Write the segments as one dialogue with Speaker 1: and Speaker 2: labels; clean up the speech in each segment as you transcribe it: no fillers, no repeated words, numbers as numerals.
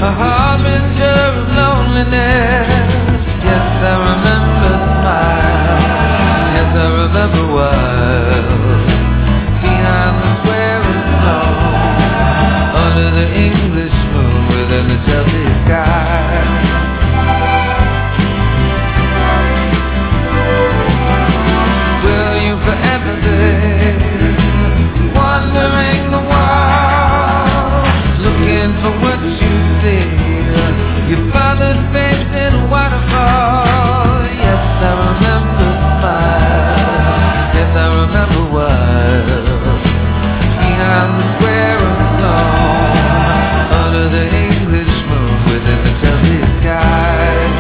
Speaker 1: a harbinger of loneliness. Yes, I remember the smile. Yes, I remember wild behind the square of stone, under the English moon, within the Chelsea sky. Will you forever be wandering the world, looking for what you see? Your father's face in a waterfall. Yes, I remember the smile. Yes, I remember wild behind the square of stone, under the English moon, within the Chelsea sky.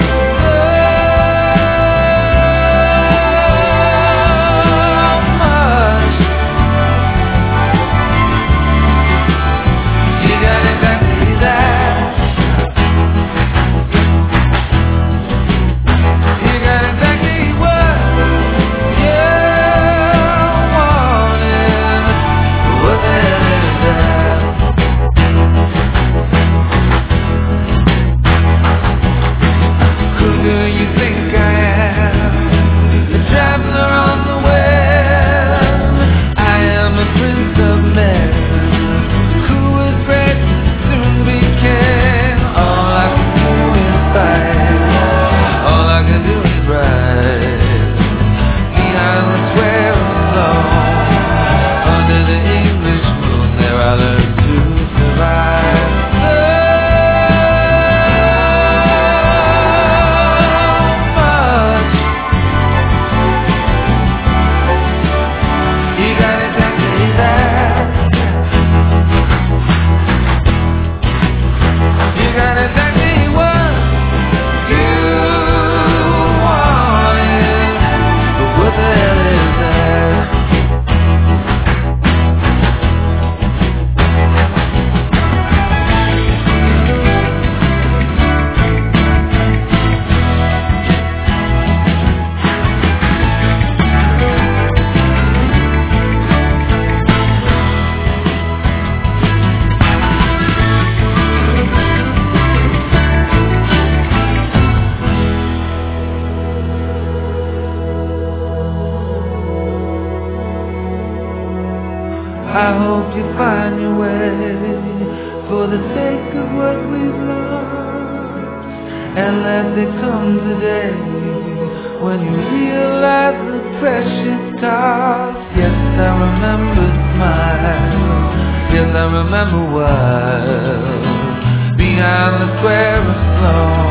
Speaker 1: I hope you find your way for the sake of what we've lost, and let there come the day when you realize the precious cost. Yes, I remember the smile. Yes, I remember wild behind the square of stone,